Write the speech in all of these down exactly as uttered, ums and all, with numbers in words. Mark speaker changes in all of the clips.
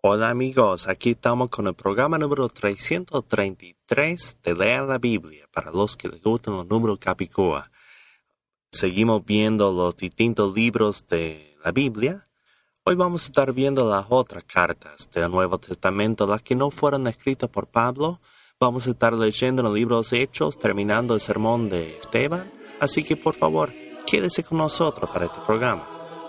Speaker 1: Hola amigos, aquí estamos con el programa número trescientos treinta y tres de Lea la Biblia, para los que les gustan los números capicúa. Seguimos viendo los distintos libros de la Biblia. Hoy vamos a estar viendo las otras cartas del Nuevo Testamento, las que no fueron escritas por Pablo. Vamos a estar leyendo en el libro de los Hechos, terminando el sermón de Esteban. Así que por favor, quédese con nosotros para este programa.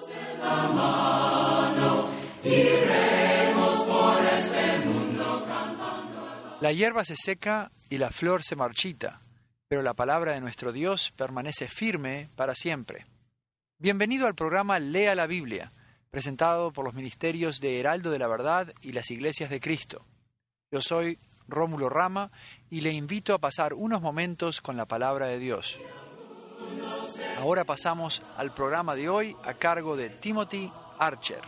Speaker 2: La hierba se seca y la flor se marchita, pero la palabra de nuestro Dios permanece firme para siempre. Bienvenido al programa Lea la Biblia, presentado por los ministerios de Heraldo de la Verdad y las Iglesias de Cristo. Yo soy Rómulo Rama y le invito a pasar unos momentos con la palabra de Dios. Ahora pasamos al programa de hoy a cargo de Timothy Archer.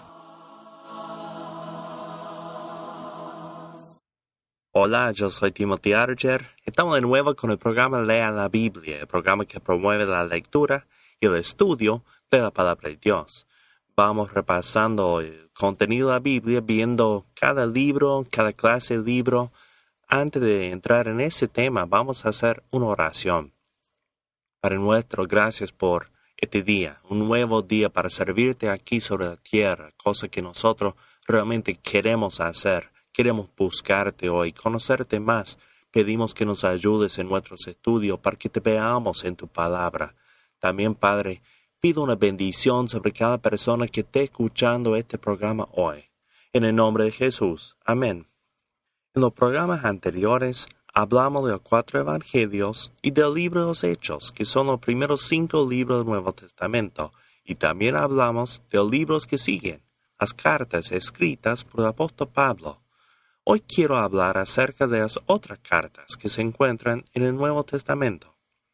Speaker 1: Hola, yo soy Timothy Archer. Estamos de nuevo con el programa Lea la Biblia, el programa que promueve la lectura y el estudio de la palabra de Dios. Vamos repasando el contenido de la Biblia, viendo cada libro, cada clase de libro. Antes de entrar en ese tema, vamos a hacer una oración. Padre nuestro, gracias por este día, un nuevo día para servirte aquí sobre la tierra, cosa que nosotros realmente queremos hacer. Queremos buscarte hoy, conocerte más. Pedimos que nos ayudes en nuestros estudios para que te veamos en tu palabra. También, Padre, pido una bendición sobre cada persona que esté escuchando este programa hoy. En el nombre de Jesús. Amén. En los programas anteriores hablamos de los cuatro evangelios y del libro de los Hechos, que son los primeros cinco libros del Nuevo Testamento. Y también hablamos de los libros que siguen, las cartas escritas por el apóstol Pablo. Hoy quiero hablar acerca de las otras cartas que se encuentran en el Nuevo Testamento.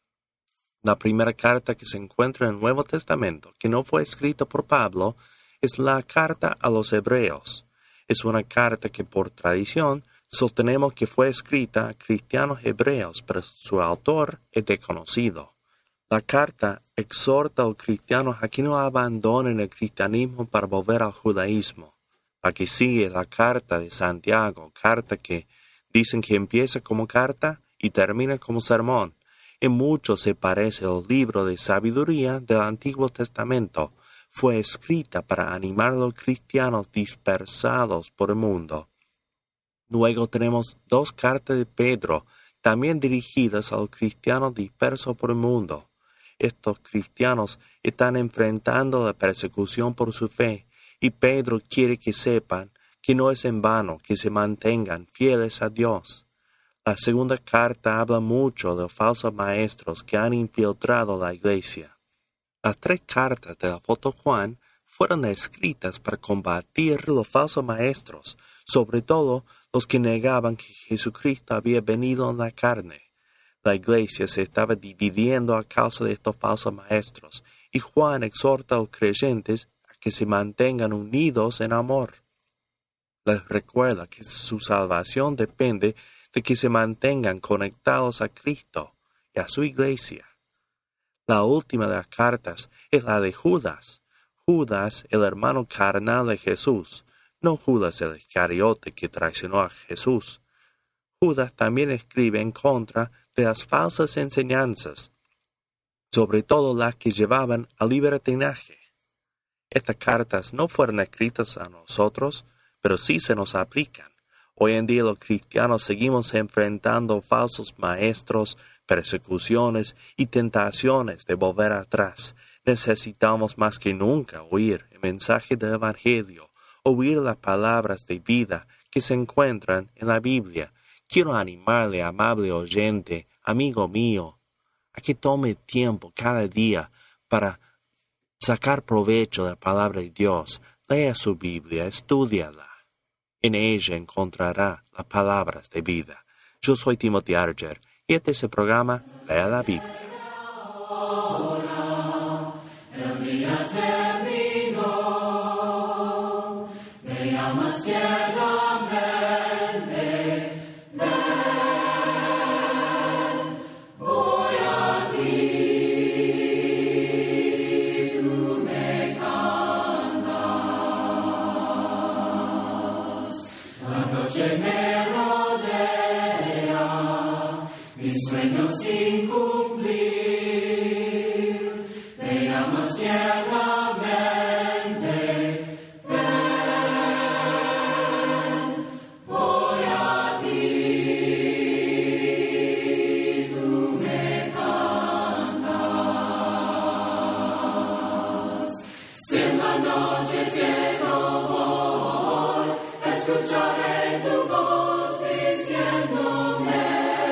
Speaker 1: La primera carta que se encuentra en el Nuevo Testamento, que no fue escrita por Pablo, es la carta a los Hebreos. Es una carta que por tradición sostenemos que fue escrita a cristianos hebreos, pero su autor es desconocido. La carta exhorta a los cristianos a que no abandonen el cristianismo para volver al judaísmo. La que sigue la carta de Santiago, carta que dicen que empieza como carta y termina como sermón. En mucho se parece al libro de sabiduría del Antiguo Testamento. Fue escrita para animar a los cristianos dispersados por el mundo. Luego tenemos dos cartas de Pedro, también dirigidas a los cristianos dispersos por el mundo. Estos cristianos están enfrentando la persecución por su fe. Y Pedro quiere que sepan que no es en vano que se mantengan fieles a Dios. La segunda carta habla mucho de los falsos maestros que han infiltrado la iglesia. Las tres cartas del apóstol Juan fueron escritas para combatir los falsos maestros, sobre todo los que negaban que Jesucristo había venido en la carne. La iglesia se estaba dividiendo a causa de estos falsos maestros, y Juan exhorta a los creyentes que se mantengan unidos en amor. Les recuerda que su salvación depende de que se mantengan conectados a Cristo y a su iglesia. La última de las cartas es la de Judas. Judas, el hermano carnal de Jesús, no Judas el Iscariote que traicionó a Jesús. Judas también escribe en contra de las falsas enseñanzas, sobre todo las que llevaban al libertinaje. Estas cartas no fueron escritas a nosotros, pero sí se nos aplican. Hoy en día los cristianos seguimos enfrentando falsos maestros, persecuciones y tentaciones de volver atrás. Necesitamos más que nunca oír el mensaje del Evangelio, oír las palabras de vida que se encuentran en la Biblia. Quiero animarle, amable oyente, amigo mío, a que tome tiempo cada día para sacar provecho de la palabra de Dios. Lea su Biblia, estúdiala. En ella encontrará las palabras de vida. Yo soy Timothy Archer y este es el programa Lea la Biblia. El día terminó, me llamas tiernamente, ven, voy a ti, tú me cantas.
Speaker 3: noche me rodea, mis sueños sin cumplir, me llamas tiernamente, ven, voy a ti, tú me cantas. Si en la noche ciego voy, escucharé tu voz diciéndome,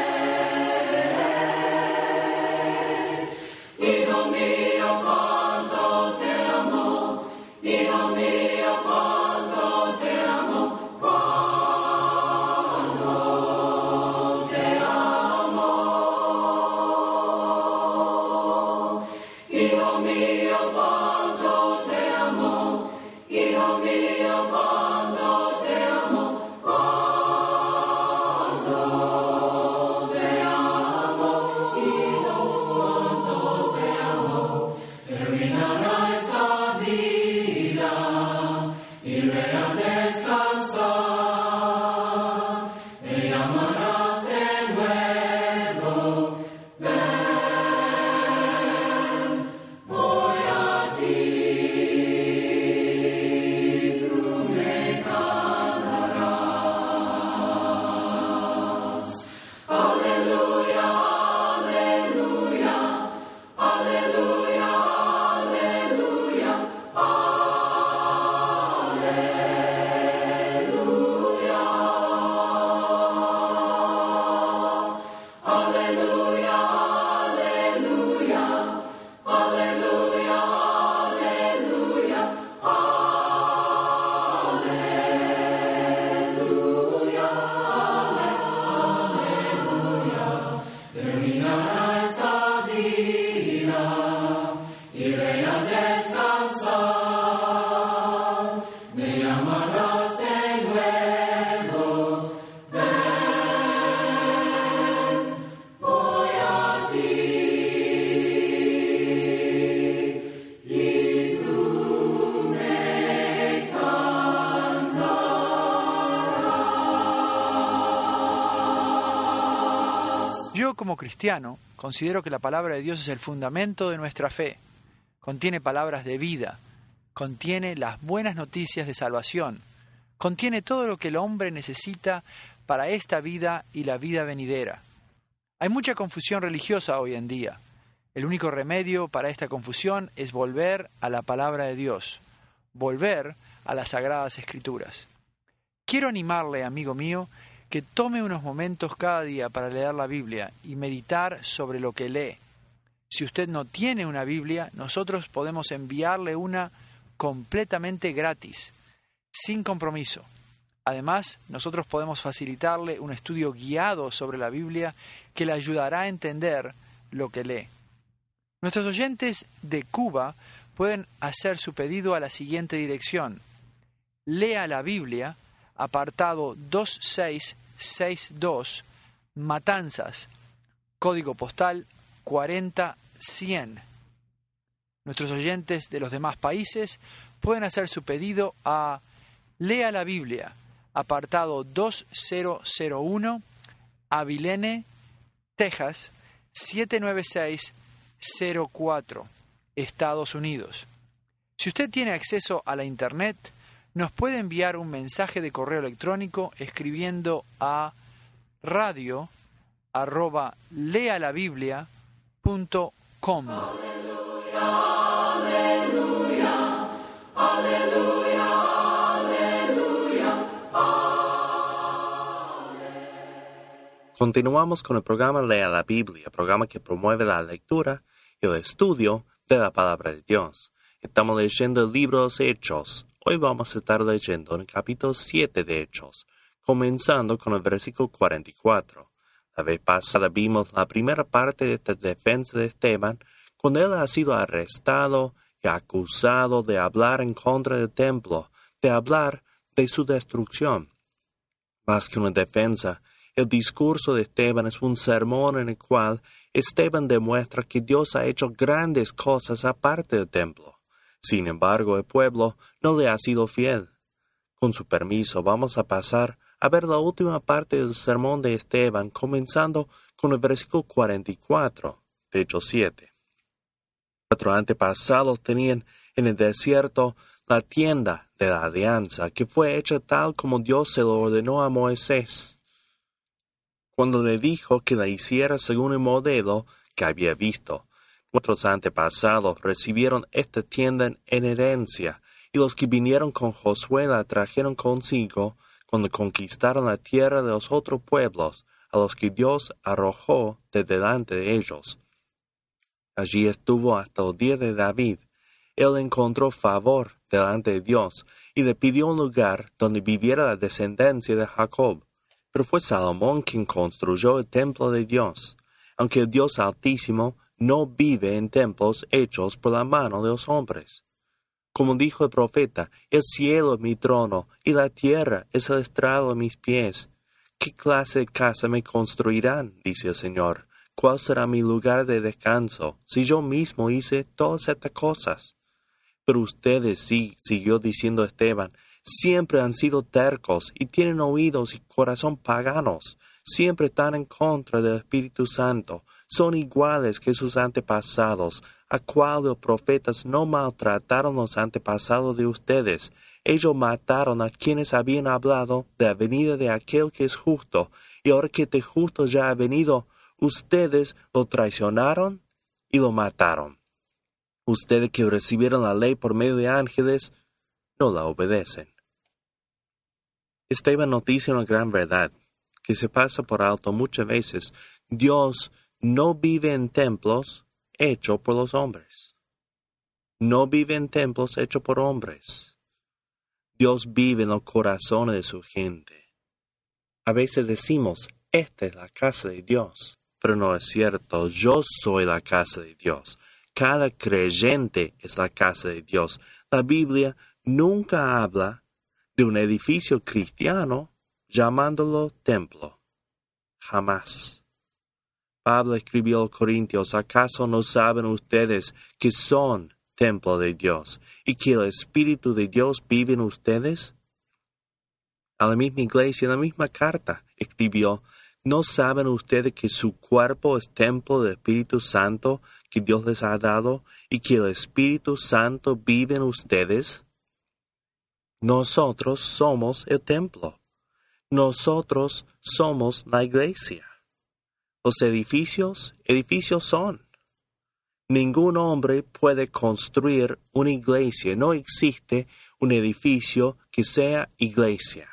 Speaker 3: hijo mío, cuánto te amo, hijo mío, cuánto te amo, cuánto te amo, hijo mío, cuánto te amo, hijo mío, cuánto te amo, cuánto te amo, hijo, cuánto te amo. Terminará esta vida, iré a descansar, me llamarás de nuevo, ven, voy a ti, tú me cantarás. Aleluya, aleluya, aleluya, aleluya, aleluya, aleluya, aleluya, aleluya, aleluya, aleluya. Terminará esta vida, iré a descansar, me llamarás de nuevo, ven, voy a ti, y tú me cantarás.
Speaker 2: Yo, como cristiano, considero que la palabra de Dios es el fundamento de nuestra fe. Contiene palabras de vida, contiene las buenas noticias de salvación, contiene todo lo que el hombre necesita para esta vida y la vida venidera. Hay mucha confusión religiosa hoy en día. El único remedio para esta confusión es volver a la palabra de Dios, volver a las Sagradas Escrituras. Quiero animarle, amigo mío, que tome unos momentos cada día para leer la Biblia y meditar sobre lo que lee. Si usted no tiene una Biblia, nosotros podemos enviarle una completamente gratis, sin compromiso. Además, nosotros podemos facilitarle un estudio guiado sobre la Biblia que le ayudará a entender lo que lee. Nuestros oyentes de Cuba pueden hacer su pedido a la siguiente dirección: Lea la Biblia, apartado dos seis seis dos, Matanzas, código postal cuarenta cien. Nuestros oyentes de los demás países pueden hacer su pedido a Lea la Biblia, apartado dos cero cero uno, Abilene, Texas, siete nueve seis cero cuatro, Estados Unidos. Si usted tiene acceso a la Internet, nos puede enviar un mensaje de correo electrónico escribiendo a radio arroba lealabiblia punto com.
Speaker 3: Aleluya, aleluya, aleluya,
Speaker 1: Continuamos con el programa Lea la Biblia, programa que promueve la lectura y el estudio de la palabra de Dios. Estamos leyendo el libro de los Hechos. Hoy vamos a estar leyendo en el capítulo siete de Hechos, comenzando con el versículo cuarenta y cuatro. La vez pasada vimos la primera parte de esta defensa de Esteban, cuando él ha sido arrestado y acusado de hablar en contra del templo, de hablar de su destrucción. Más que una defensa, el discurso de Esteban es un sermón en el cual Esteban demuestra que Dios ha hecho grandes cosas aparte del templo. Sin embargo, el pueblo no le ha sido fiel. Con su permiso, vamos a pasar a ver la última parte del sermón de Esteban, comenzando con el versículo cuarenta y cuatro de Hechos siete. Nuestros antepasados tenían en el desierto la tienda de la alianza, que fue hecha tal como Dios se lo ordenó a Moisés, cuando le dijo que la hiciera según el modelo que había visto. Nuestros antepasados recibieron esta tienda en herencia, y los que vinieron con Josué la trajeron consigo cuando conquistaron la tierra de los otros pueblos, a los que Dios arrojó de delante de ellos. Allí estuvo hasta el día de David. Él encontró favor delante de Dios y le pidió un lugar donde viviera la descendencia de Jacob. Pero fue Salomón quien construyó el templo de Dios, aunque el Dios Altísimo no vive en templos hechos por la mano de los hombres. Como dijo el profeta, el cielo es mi trono y la tierra es el estrado de mis pies. ¿Qué clase de casa me construirán? Dice el Señor. ¿Cuál será mi lugar de descanso, si yo mismo hice todas estas cosas? Pero ustedes sí, siguió diciendo Esteban, siempre han sido tercos y tienen oídos y corazón paganos. Siempre están en contra del Espíritu Santo. Son iguales que sus antepasados, a cual los profetas no maltrataron los antepasados de ustedes. Ellos mataron a quienes habían hablado de la venida de aquel que es justo, y ahora que este justo ya ha venido, ustedes lo traicionaron y lo mataron. Ustedes que recibieron la ley por medio de ángeles, no la obedecen. Esteban nos dice una gran verdad, que se pasa por alto muchas veces. Dios no vive en templos hechos por los hombres. No vive en templos hechos por hombres. Dios vive en los corazones de su gente. A veces decimos, esta es la casa de Dios, pero no es cierto. Yo soy la casa de Dios. Cada creyente es la casa de Dios. La Biblia nunca habla de un edificio cristiano llamándolo templo. Jamás. Pablo escribió a los Corintios, ¿acaso no saben ustedes que son templo de Dios y que el Espíritu de Dios vive en ustedes? A la misma iglesia, en la misma carta, escribió, ¿no saben ustedes que su cuerpo es templo del Espíritu Santo que Dios les ha dado y que el Espíritu Santo vive en ustedes? Nosotros somos el templo. Nosotros somos la iglesia. Los edificios, edificios son. Ningún hombre puede construir una iglesia. No existe un edificio que sea iglesia.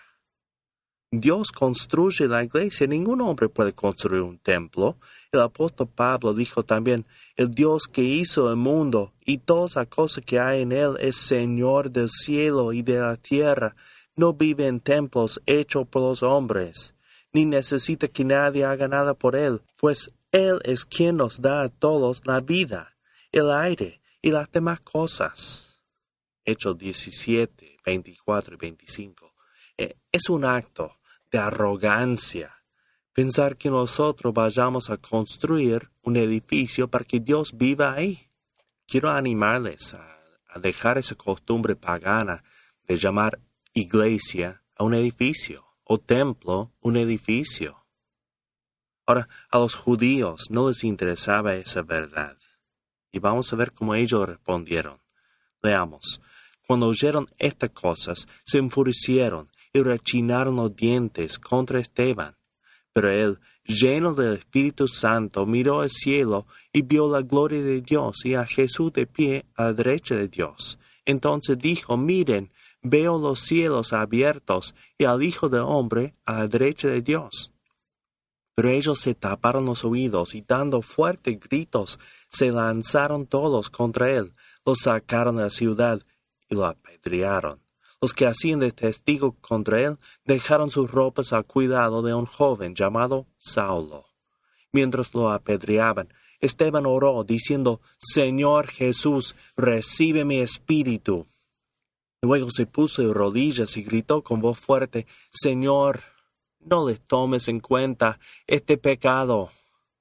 Speaker 1: Dios construye la iglesia. Ningún hombre puede construir un templo. El apóstol Pablo dijo también, el Dios que hizo el mundo y todas las cosas que hay en él es Señor del cielo y de la tierra. No vive en templos hechos por los hombres, ni necesita que nadie haga nada por él, pues él es quien nos da a todos la vida, el aire y las demás cosas. Hechos diecisiete, veinticuatro y veinticinco. Es un acto de arrogancia pensar que nosotros vayamos a construir un edificio para que Dios viva ahí. Quiero animarles a, a dejar esa costumbre pagana de llamar iglesia a un edificio o templo un edificio. Ahora, a los judíos no les interesaba esa verdad. Y vamos a ver cómo ellos respondieron. Leamos. Cuando oyeron estas cosas, se enfurecieron y rechinaron los dientes contra Esteban. Pero él, lleno del Espíritu Santo, miró al cielo y vio la gloria de Dios y a Jesús de pie a la derecha de Dios. Entonces dijo, miren, veo los cielos abiertos y al Hijo del Hombre a la derecha de Dios. Pero ellos se taparon los oídos y dando fuertes gritos se lanzaron todos contra él, lo sacaron de la ciudad y lo apedrearon. Los que hacían de testigo contra él dejaron sus ropas al cuidado de un joven llamado Saulo. Mientras lo apedreaban, Esteban oró diciendo, Señor Jesús, recibe mi espíritu. Luego se puso de rodillas y gritó con voz fuerte, Señor, no le tomes en cuenta este pecado.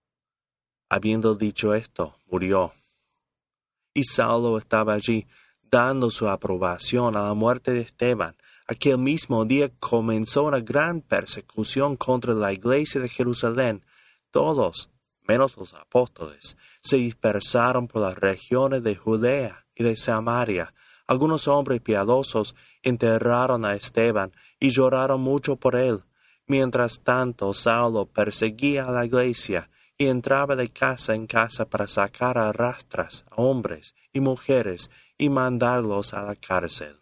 Speaker 1: Habiendo dicho esto, murió. Y Saulo estaba allí, dando su aprobación a la muerte de Esteban, Aquel mismo día comenzó una gran persecución contra la iglesia de Jerusalén. Todos, menos los apóstoles, se dispersaron por las regiones de Judea y de Samaria. Algunos hombres piadosos enterraron a Esteban y lloraron mucho por él. Mientras tanto, Saulo perseguía a la iglesia y entraba de casa en casa para sacar a rastras a hombres y mujeres y mandarlos a la cárcel.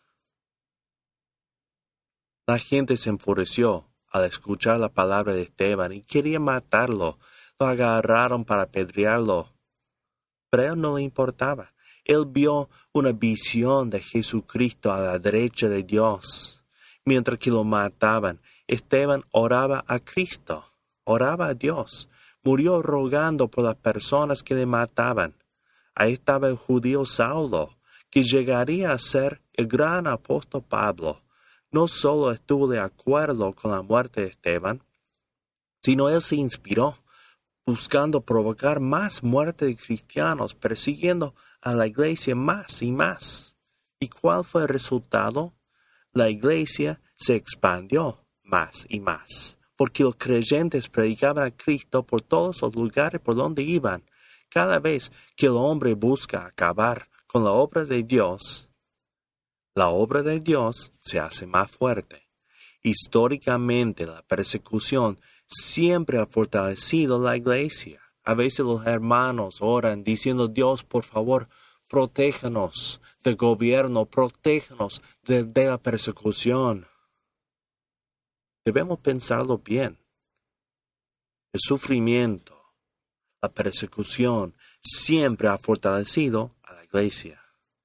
Speaker 1: La gente se enfureció al escuchar la palabra de Esteban y quería matarlo. Lo agarraron para apedrearlo. Pero a él no le importaba. Él vio una visión de Jesucristo a la derecha de Dios. Mientras que lo mataban, Esteban oraba a Cristo, oraba a Dios. Murió rogando por las personas que le mataban. Ahí estaba el judío Saulo, que llegaría a ser el gran apóstol Pablo. No solo estuvo de acuerdo con la muerte de Esteban, sino él se inspiró, buscando provocar más muerte de cristianos, persiguiendo a la iglesia más y más. ¿Y cuál fue el resultado? La iglesia se expandió más y más, porque los creyentes predicaban a Cristo por todos los lugares por donde iban. Cada vez que el hombre busca acabar con la obra de Dios, la obra de Dios se hace más fuerte. Históricamente, la persecución siempre ha fortalecido la iglesia. A veces los hermanos oran diciendo, Dios, por favor, protéjanos del gobierno, protéjanos de, de la persecución. Debemos pensarlo bien. El sufrimiento, la persecución, siempre ha fortalecido a la iglesia.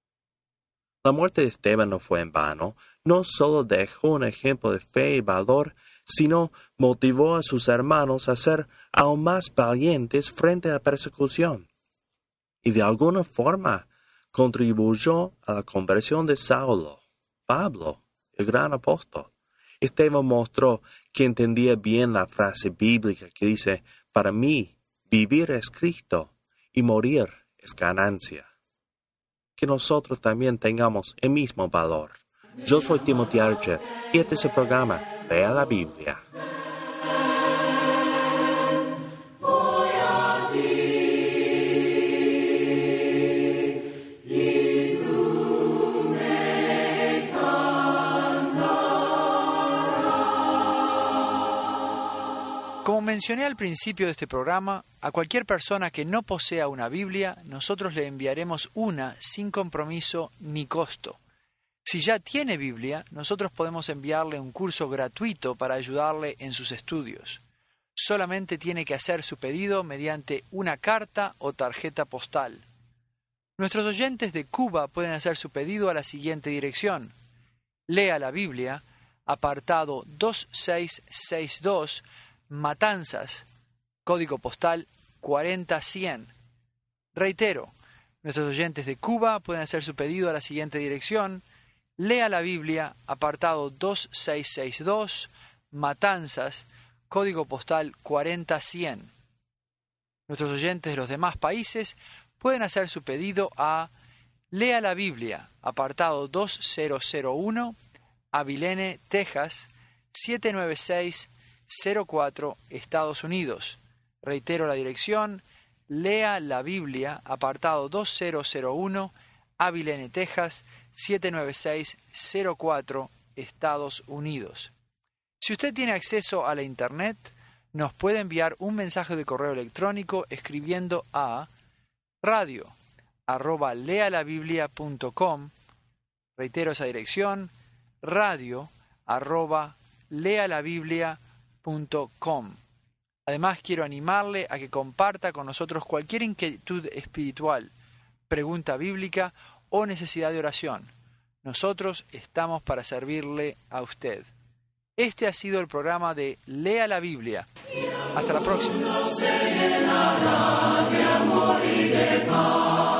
Speaker 1: La muerte de Esteban no fue en vano. No solo dejó un ejemplo de fe y valor, sino motivó a sus hermanos a ser aún más valientes frente a la persecución. Y de alguna forma contribuyó a la conversión de Saulo, Pablo, el gran apóstol. Esteban mostró que entendía bien la frase bíblica que dice, para mí, vivir es Cristo y morir es ganancia. Que nosotros también tengamos el mismo valor. Yo soy Timothy Archer y este es el programa Lea la Biblia.
Speaker 2: Como mencioné al principio de este programa, a cualquier persona que no posea una Biblia, nosotros le enviaremos una sin compromiso ni costo. Si ya tiene Biblia, nosotros podemos enviarle un curso gratuito para ayudarle en sus estudios. Solamente tiene que hacer su pedido mediante una carta o tarjeta postal. Nuestros oyentes de Cuba pueden hacer su pedido a la siguiente dirección. Lea la Biblia, apartado dos seis seis dos, Matanzas, código postal cuarenta cien. Reitero, nuestros oyentes de Cuba pueden hacer su pedido a la siguiente dirección. Lea la Biblia, apartado dos seis seis dos, Matanzas, código postal cuarenta cien. Nuestros oyentes de los demás países pueden hacer su pedido a Lea la Biblia, apartado dos mil uno, Abilene, Texas, siete nueve seis cero cuatro, Estados Unidos. Reitero la dirección, Lea la Biblia, apartado dos mil uno, Abilene, Texas, siete nueve seis cero cuatro, Estados Unidos. Si usted tiene acceso a la Internet, nos puede enviar un mensaje de correo electrónico escribiendo a radio arroba lealabiblia punto com. Reitero esa dirección, radio arroba lealabiblia punto com. Además, quiero animarle a que comparta con nosotros cualquier inquietud espiritual, pregunta bíblica o necesidad de oración. Nosotros estamos para servirle a usted. Este ha sido el programa de Lea la Biblia. Hasta la próxima.